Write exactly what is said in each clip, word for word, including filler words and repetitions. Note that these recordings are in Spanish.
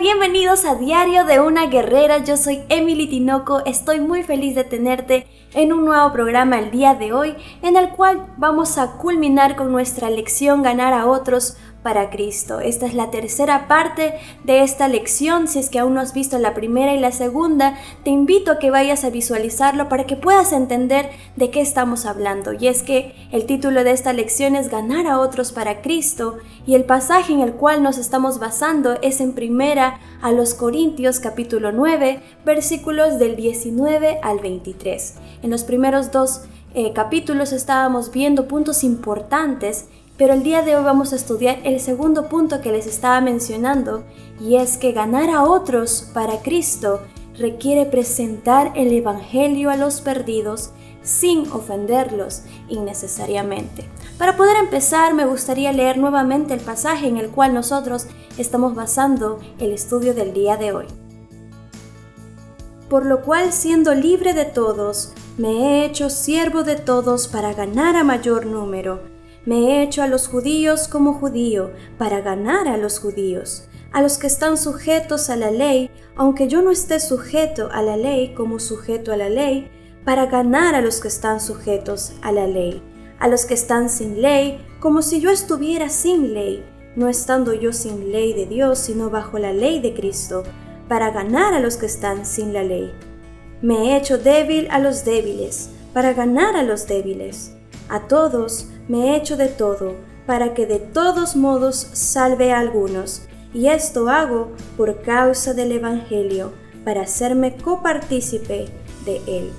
Bienvenidos a Diario de una Guerrera. Yo soy Emily Tinoco. Estoy muy feliz de tenerte en un nuevo programa el día de hoy, en el cual vamos a culminar con nuestra lección Ganar a otros para Cristo. Esta es la tercera parte de esta lección. Si es que aún no has visto la primera y la segunda, te invito a que vayas a visualizarlo para que puedas entender de qué estamos hablando. Y es que el título de esta lección es Ganar a otros para Cristo, y el pasaje en el cual nos estamos basando es en primera a los Corintios capítulo nueve, versículos del diecinueve al veintitrés. En los primeros dos eh, capítulos estábamos viendo puntos importantes, pero el día de hoy vamos a estudiar el segundo punto que les estaba mencionando, y es que ganar a otros para Cristo requiere presentar el Evangelio a los perdidos sin ofenderlos innecesariamente. Para poder empezar, me gustaría leer nuevamente el pasaje en el cual nosotros estamos basando el estudio del día de hoy. Por lo cual, siendo libre de todos, me he hecho siervo de todos para ganar a mayor número. Me he hecho a los judíos como judío, para ganar a los judíos, a los que están sujetos a la ley, aunque yo no esté sujeto a la ley como sujeto a la ley, para ganar a los que están sujetos a la ley, a los que están sin ley, como si yo estuviera sin ley, no estando yo sin ley de Dios, sino bajo la ley de Cristo, para ganar a los que están sin la ley. Me he hecho débil a los débiles, para ganar a los débiles. A todos me he hecho de todo, para que de todos modos salve a algunos, y esto hago por causa del Evangelio, para hacerme copartícipe de él.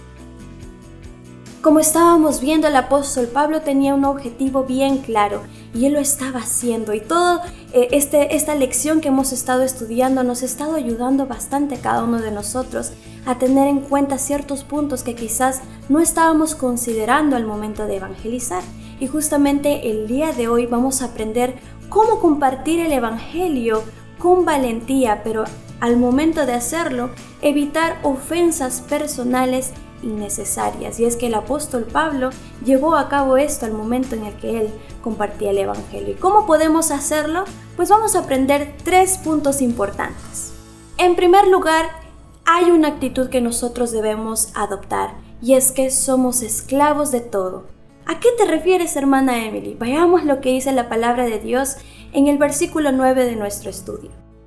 Como estábamos viendo, el apóstol Pablo tenía un objetivo bien claro, y él lo estaba haciendo, y toda eh, este, esta lección que hemos estado estudiando nos ha estado ayudando bastante a cada uno de nosotros a tener en cuenta ciertos puntos que quizás no estábamos considerando al momento de evangelizar. Y justamente el día de hoy vamos a aprender cómo compartir el Evangelio con valentía, pero al momento de hacerlo, evitar ofensas personales innecesarias. Y es que el apóstol Pablo llevó a cabo esto al momento en el que él compartía el Evangelio. ¿Y cómo podemos hacerlo? Pues vamos a aprender tres puntos importantes. En primer lugar, hay una actitud que nosotros debemos adoptar, y es que somos esclavos de todo. ¿A qué te refieres, hermana Emily? Veamos lo que dice la palabra de Dios en el versículo nueve de nuestro estudio.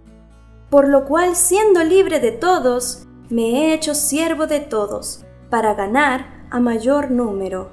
Por lo cual, siendo libre de todos, me he hecho siervo de todos, para ganar a mayor número.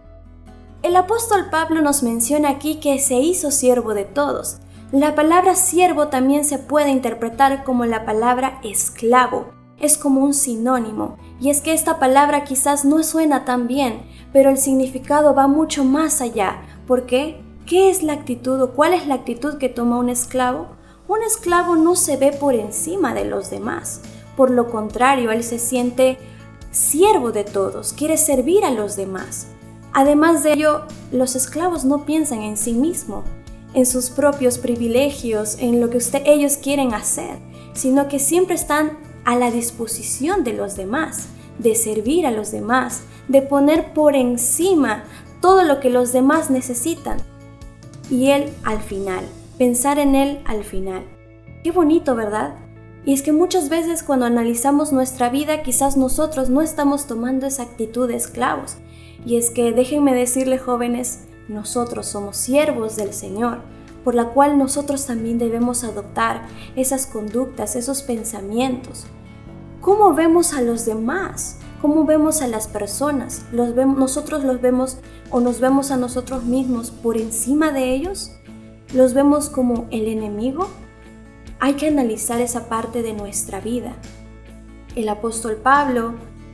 El apóstol Pablo nos menciona aquí que se hizo siervo de todos. La palabra siervo también se puede interpretar como la palabra esclavo. Es como un sinónimo, y es que esta palabra quizás no suena tan bien, pero el significado va mucho más allá. ¿Por qué? ¿Qué es la actitud o cuál es la actitud que toma un esclavo? Un esclavo no se ve por encima de los demás. Por lo contrario, él se siente siervo de todos, quiere servir a los demás. Además de ello, los esclavos no piensan en sí mismos, en sus propios privilegios, en lo que usted, ellos quieren hacer, sino que siempre están a la disposición de los demás, de servir a los demás, de poner por encima todo lo que los demás necesitan. Y él al final, pensar en él al final. Qué bonito, ¿verdad? Y es que muchas veces cuando analizamos nuestra vida, quizás nosotros no estamos tomando esa actitud de esclavos. Y es que déjenme decirle, jóvenes, nosotros somos siervos del Señor, por la cual nosotros también debemos adoptar esas conductas, esos pensamientos. ¿Cómo vemos a los demás? ¿Cómo vemos a las personas? ¿Los vemos, nosotros los vemos o nos vemos a nosotros mismos por encima de ellos? ¿Los vemos como el enemigo? Hay que analizar esa parte de nuestra vida. El apóstol Pablo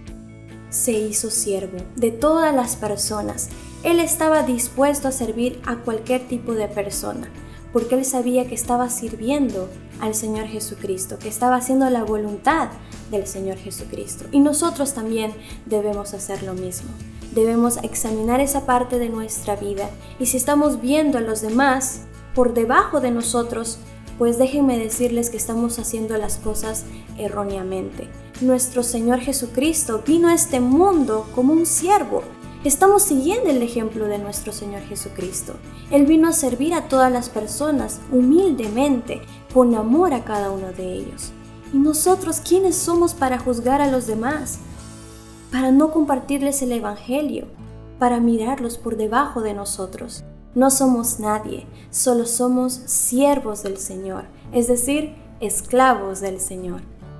se hizo siervo de todas las personas. Él estaba dispuesto a servir a cualquier tipo de persona, porque él sabía que estaba sirviendo al Señor Jesucristo, que estaba haciendo la voluntad del Señor Jesucristo. Y nosotros también debemos hacer lo mismo. Debemos examinar esa parte de nuestra vida, y si estamos viendo a los demás por debajo de nosotros, pues déjenme decirles que estamos haciendo las cosas erróneamente. Nuestro Señor Jesucristo vino a este mundo como un siervo. Estamos siguiendo el ejemplo de nuestro Señor Jesucristo. Él vino a servir a todas las personas humildemente, con amor a cada uno de ellos. ¿Y nosotros quiénes somos para juzgar a los demás? Para no compartirles el Evangelio, para mirarlos por debajo de nosotros. No somos nadie, solo somos siervos del Señor, es decir, esclavos del Señor.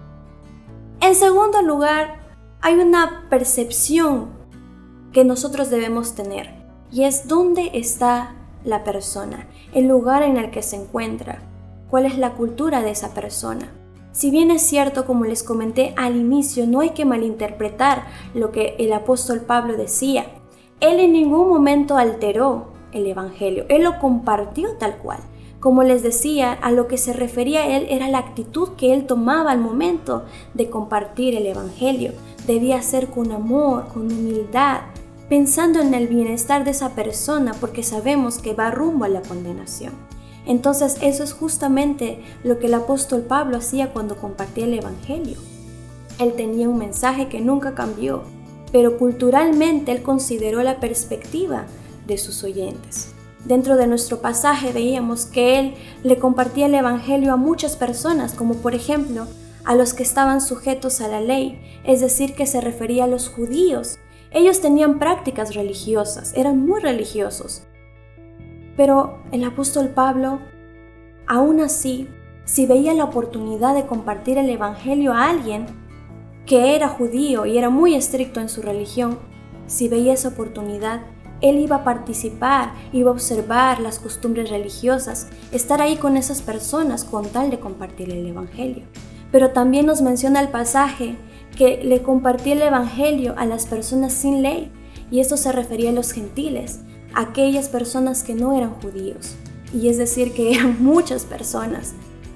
En segundo lugar, hay una percepción que nosotros debemos tener, y es dónde está la persona, el lugar en el que se encuentra, cuál es la cultura de esa persona. Si bien es cierto, como les comenté al inicio, no hay que malinterpretar lo que el apóstol Pablo decía. Él en ningún momento alteró el Evangelio, él lo compartió tal cual. Como les decía, a lo que se refería él era la actitud que él tomaba al momento de compartir el Evangelio. Debía ser con amor, con humildad, pensando en el bienestar de esa persona, porque sabemos que va rumbo a la condenación. Entonces eso es justamente lo que el apóstol Pablo hacía cuando compartía el Evangelio. Él tenía un mensaje que nunca cambió, pero culturalmente él consideró la perspectiva de sus oyentes. Dentro de nuestro pasaje veíamos que él le compartía el Evangelio a muchas personas, como por ejemplo a los que estaban sujetos a la ley, es decir, que se refería a los judíos. Ellos tenían prácticas religiosas, eran muy religiosos. Pero el apóstol Pablo, aún así, si veía la oportunidad de compartir el Evangelio a alguien que era judío y era muy estricto en su religión, si veía esa oportunidad, él iba a participar, iba a observar las costumbres religiosas, estar ahí con esas personas con tal de compartir el Evangelio. Pero también nos menciona el pasaje que le compartía el Evangelio a las personas sin ley, y esto se refería a los gentiles, aquellas personas que no eran judíos, y es decir, que eran muchas personas.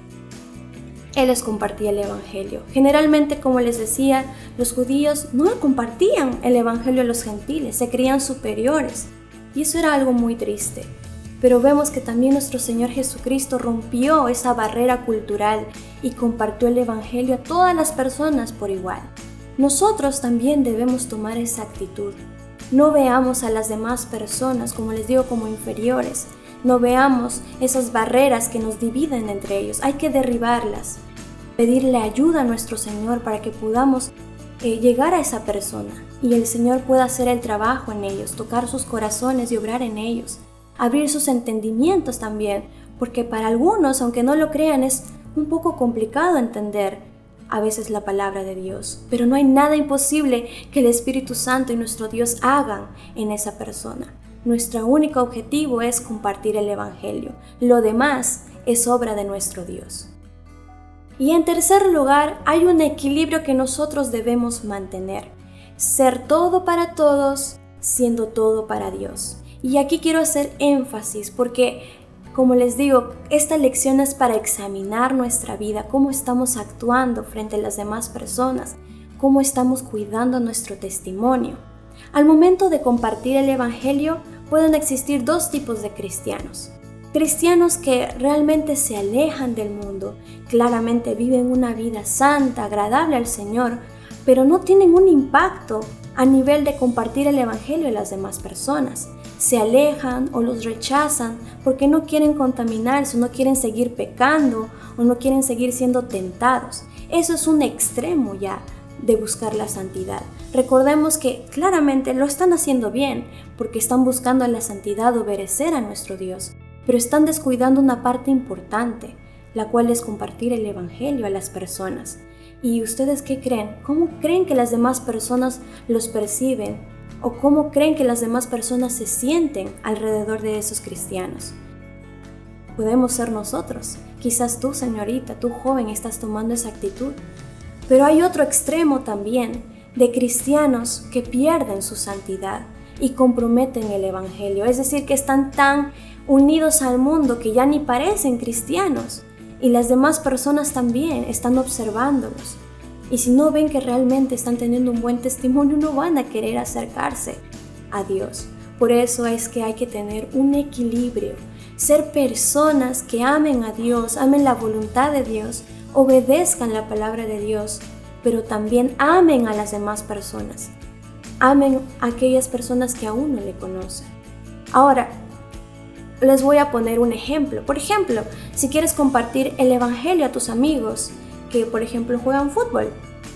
Él les compartía el Evangelio. Generalmente, como les decía, los judíos no compartían el Evangelio a los gentiles, se creían superiores, y eso era algo muy triste. Pero vemos que también nuestro Señor Jesucristo rompió esa barrera cultural y compartió el Evangelio a todas las personas por igual. Nosotros también debemos tomar esa actitud. No veamos a las demás personas, como les digo, como inferiores. No veamos esas barreras que nos dividen entre ellos. Hay que derribarlas. Pedirle ayuda a nuestro Señor para que podamos eh, llegar a esa persona y el Señor pueda hacer el trabajo en ellos, tocar sus corazones y obrar en ellos. Abrir sus entendimientos también, porque para algunos, aunque no lo crean, es un poco complicado entender a veces la palabra de Dios, pero no hay nada imposible que el Espíritu Santo y nuestro Dios hagan en esa persona. Nuestro único objetivo es compartir el Evangelio. Lo demás es obra de nuestro Dios. Y en tercer lugar, hay un equilibrio que nosotros debemos mantener. Ser todo para todos, siendo todo para Dios. Y aquí quiero hacer énfasis porque, como les digo, esta lección es para examinar nuestra vida, cómo estamos actuando frente a las demás personas, cómo estamos cuidando nuestro testimonio. Al momento de compartir el Evangelio, pueden existir dos tipos de cristianos. Cristianos que realmente se alejan del mundo, claramente viven una vida santa, agradable al Señor, pero no tienen un impacto a nivel de compartir el Evangelio a las demás personas. Se alejan o los rechazan porque no quieren contaminarse, no quieren seguir pecando o no quieren seguir siendo tentados. Eso es un extremo ya de buscar la santidad. Recordemos que claramente lo están haciendo bien porque están buscando la santidad, obedecer a nuestro Dios, pero están descuidando una parte importante, la cual es compartir el Evangelio a las personas. ¿Y ustedes qué creen? ¿Cómo creen que las demás personas los perciben? ¿O cómo creen que las demás personas se sienten alrededor de esos cristianos? Podemos ser nosotros. Quizás tú, señorita, tú joven, estás tomando esa actitud. Pero hay otro extremo también de cristianos que pierden su santidad y comprometen el Evangelio. Es decir, que están tan unidos al mundo que ya ni parecen cristianos. Y las demás personas también están observándolos. Y si no ven que realmente están teniendo un buen testimonio, no van a querer acercarse a Dios. Por eso es que hay que tener un equilibrio. Ser personas que amen a Dios, amen la voluntad de Dios, obedezcan la palabra de Dios, pero también amen a las demás personas. Amen a aquellas personas que aún no le conocen. Ahora, les voy a poner un ejemplo. Por ejemplo, si quieres compartir el evangelio a tus amigos que, por ejemplo, juegan fútbol,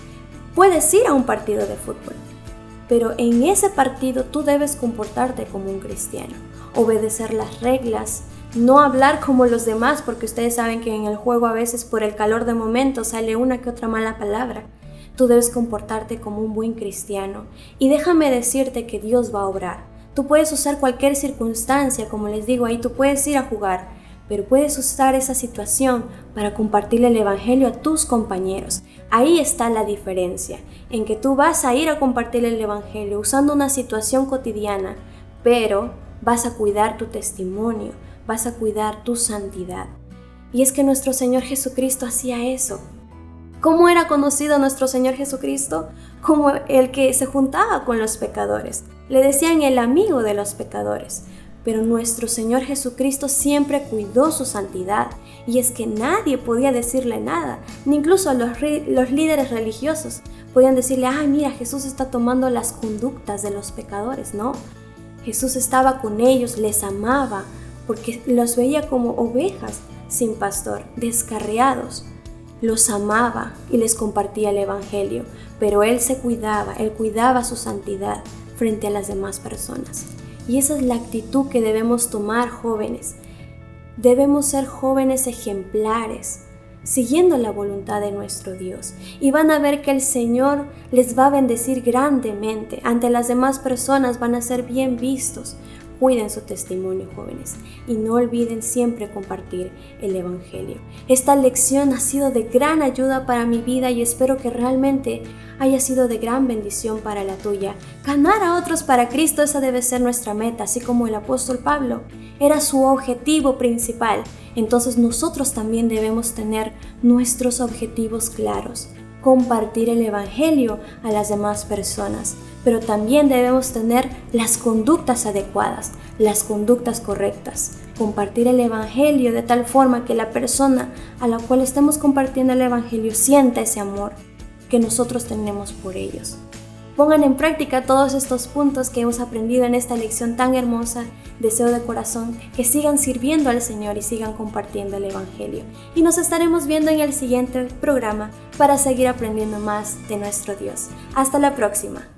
puedes ir a un partido de fútbol, pero en ese partido tú debes comportarte como un cristiano, obedecer las reglas, no hablar como los demás, porque ustedes saben que en el juego a veces por el calor de momento sale una que otra mala palabra. Tú debes comportarte como un buen cristiano. Y déjame decirte que Dios va a obrar. Tú puedes usar cualquier circunstancia, como les digo ahí, tú puedes ir a jugar, pero puedes usar esa situación para compartir el evangelio a tus compañeros. Ahí está la diferencia, en que tú vas a ir a compartir el evangelio usando una situación cotidiana, pero vas a cuidar tu testimonio, vas a cuidar tu santidad. Y es que nuestro Señor Jesucristo hacía eso. ¿Cómo era conocido nuestro Señor Jesucristo? Como el que se juntaba con los pecadores. Le decían el amigo de los pecadores. Pero nuestro Señor Jesucristo siempre cuidó su santidad. Y es que nadie podía decirle nada. Ni incluso los, los líderes religiosos podían decirle, ay, mira, Jesús está tomando las conductas de los pecadores. No, Jesús estaba con ellos, les amaba, porque los veía como ovejas sin pastor, descarriados. Los amaba y les compartía el evangelio, pero Él se cuidaba, Él cuidaba su santidad frente a las demás personas. Y esa es la actitud que debemos tomar, jóvenes. Debemos ser jóvenes ejemplares, siguiendo la voluntad de nuestro Dios. Y van a ver que el Señor les va a bendecir grandemente. Ante las demás personas van a ser bien vistos. Cuiden su testimonio, jóvenes, y no olviden siempre compartir el evangelio. Esta lección ha sido de gran ayuda para mi vida y espero que realmente haya sido de gran bendición para la tuya. Ganar a otros para Cristo, esa debe ser nuestra meta, así como el apóstol Pablo era su objetivo principal. Entonces nosotros también debemos tener nuestros objetivos claros. Compartir el evangelio a las demás personas, pero también debemos tener las conductas adecuadas, las conductas correctas. Compartir el evangelio de tal forma que la persona a la cual estemos compartiendo el evangelio sienta ese amor que nosotros tenemos por ellos. Pongan en práctica todos estos puntos que hemos aprendido en esta lección tan hermosa. Deseo de corazón que sigan sirviendo al Señor y sigan compartiendo el evangelio. Y nos estaremos viendo en el siguiente programa para seguir aprendiendo más de nuestro Dios. Hasta la próxima.